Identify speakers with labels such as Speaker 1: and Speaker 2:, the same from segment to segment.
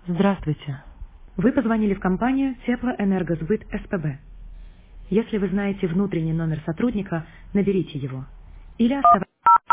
Speaker 1: Здравствуйте. Вы позвонили в компанию Теплоэнергосбыт СПБ. Если вы знаете внутренний номер сотрудника, наберите его. Или оставайтесь.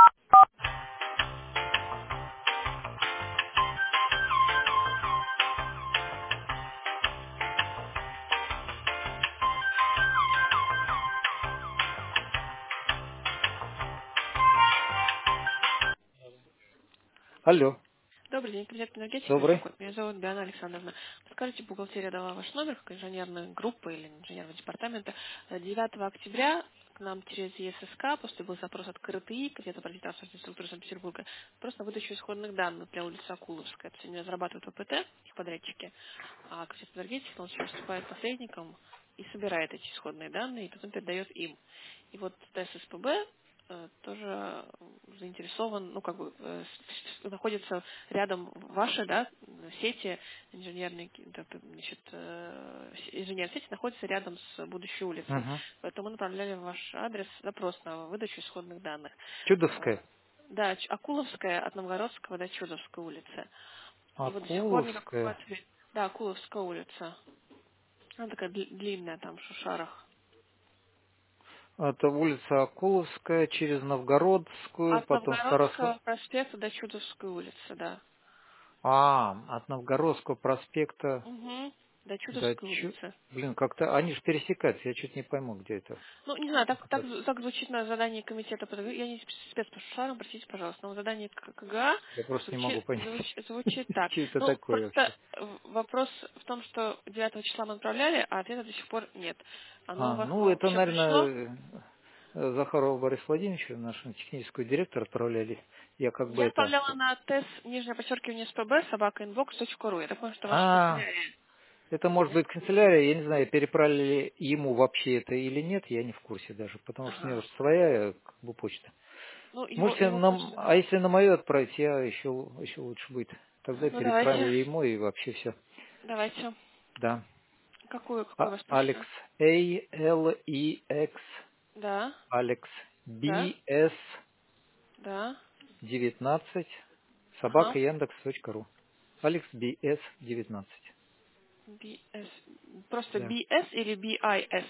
Speaker 1: Алло,
Speaker 2: Добрый день, комитет энергетики
Speaker 1: добрый.
Speaker 2: беспокоит. Меня зовут Диана Александровна. Подскажите, бухгалтерия дала ваш номер, как инженерной группы или инженерного департамента. 9 октября к нам через ЕССК, после был запрос от КРТИ, где-то про транспортной структуры Санкт-Петербурга, просто на выдачу исходных данных для улицы Акуловская. То есть они разрабатывают ОПТ, их подрядчики, а комитет энергетики, он сейчас выступает посредником и собирает эти исходные данные, и потом передает им. И вот ТССПБ тоже заинтересован, ну, как бы, находится рядом ваши, да, сети инженерные, значит, инженерные сети находятся рядом с будущей улицей.
Speaker 1: Угу.
Speaker 2: Поэтому мы направляли в ваш адрес запрос на выдачу исходных данных.
Speaker 1: Чудовская.
Speaker 2: Да, Акуловская от Новгородского до Чудовской улицы. И вот до сих пор никакого
Speaker 1: Акуловская.
Speaker 2: ответа. Да, Акуловская улица. Она такая длинная там, в Шушарах.
Speaker 1: Это улица Акуловская через Новгородскую,
Speaker 2: От
Speaker 1: потом Сарасу.
Speaker 2: Новгородского проспекта до Чудовской улицы, да.
Speaker 1: От Новгородского проспекта
Speaker 2: Угу. До
Speaker 1: до
Speaker 2: Чудовской улицы.
Speaker 1: Блин, как-то они же пересекаются, я чуть не пойму, где это.
Speaker 2: Ну, не знаю,
Speaker 1: Как это?
Speaker 2: так звучит на задании комитета. Я не спец по шарам, простите, пожалуйста, но задание КГА
Speaker 1: Я просто не могу
Speaker 2: звучит,
Speaker 1: понять,
Speaker 2: звучит так.
Speaker 1: что это
Speaker 2: Ну,
Speaker 1: такое
Speaker 2: просто
Speaker 1: вообще.
Speaker 2: вопрос в том, что 9 числа мы отправляли, а ответа до сих пор нет. Оно у вас
Speaker 1: Ну, это,
Speaker 2: вообще пришло?
Speaker 1: наверное, Захарова Бориса Владимировича, нашего технического директора, отправляли. Я как бы
Speaker 2: Я
Speaker 1: это...
Speaker 2: отправляла на тест, нижнее подчеркивание СПБ, собака.inbox.ру. Я так понимаю, что ваша
Speaker 1: А,
Speaker 2: канцелярия.
Speaker 1: это может быть канцелярия, я не знаю, переправили ли ему вообще это или нет, я не в курсе даже, потому что у меня
Speaker 2: Ага.
Speaker 1: уже своя как бы почта.
Speaker 2: Ну,
Speaker 1: Можете
Speaker 2: его почта.
Speaker 1: а если на мою отправить, я еще лучше будет. Тогда
Speaker 2: Ну,
Speaker 1: переправлю
Speaker 2: давайте.
Speaker 1: ему и вообще все.
Speaker 2: Давайте.
Speaker 1: Да.
Speaker 2: Какую у вас
Speaker 1: Алекс,
Speaker 2: почта?
Speaker 1: ALEX,
Speaker 2: Да,
Speaker 1: Алекс,
Speaker 2: да,
Speaker 1: BS
Speaker 2: да.
Speaker 1: 19,
Speaker 2: Ага.
Speaker 1: собака Яндекс.ру. Алекс BS 19.
Speaker 2: BS. Просто
Speaker 1: Да.
Speaker 2: BS или BIS?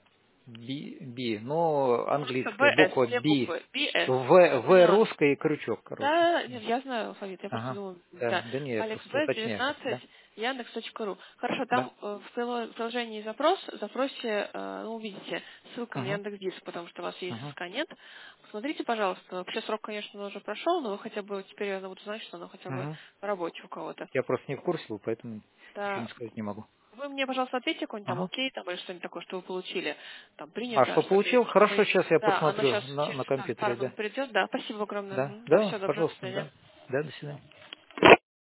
Speaker 1: Но
Speaker 2: Просто
Speaker 1: английская
Speaker 2: BS,
Speaker 1: буква
Speaker 2: две
Speaker 1: B,
Speaker 2: буквы. BS. Я
Speaker 1: В
Speaker 2: поняла.
Speaker 1: русская и крючок, короче.
Speaker 2: Да, нет, я знаю алфавит, я просто
Speaker 1: Ага.
Speaker 2: думаю,
Speaker 1: Да,
Speaker 2: да.
Speaker 1: да не, я
Speaker 2: Алекс
Speaker 1: просто
Speaker 2: Б,
Speaker 1: уточняю.
Speaker 2: 19,
Speaker 1: Да,
Speaker 2: Яндекс.ру. Хорошо,
Speaker 1: да.
Speaker 2: там в приложении запрос, в запросе, ну, увидите, ссылка на
Speaker 1: Угу,
Speaker 2: Яндекс.Диск, потому что у вас есть
Speaker 1: угу,
Speaker 2: СК нет. Посмотрите, пожалуйста, вообще срок, конечно, уже прошел, но вы хотя бы, теперь я буду знать, что оно хотя бы
Speaker 1: угу.
Speaker 2: в работе у кого-то.
Speaker 1: Я просто не в курсе был, поэтому ничего
Speaker 2: Да,
Speaker 1: не сказать не могу.
Speaker 2: вы мне, пожалуйста, ответьте какой-нибудь там
Speaker 1: Ага.
Speaker 2: окей, там, или что-нибудь такое, что вы получили. Там
Speaker 1: А
Speaker 2: принято,
Speaker 1: что
Speaker 2: что
Speaker 1: получил?
Speaker 2: оно
Speaker 1: Хорошо, сейчас я
Speaker 2: да, оно
Speaker 1: посмотрю
Speaker 2: сейчас через
Speaker 1: на компьютере,
Speaker 2: пару минут
Speaker 1: да.
Speaker 2: придет. Да, спасибо огромное.
Speaker 1: Да,
Speaker 2: Мгм. Да,
Speaker 1: да,
Speaker 2: все, доброго
Speaker 1: пожалуйста,
Speaker 2: свидания.
Speaker 1: да. Да, до свидания.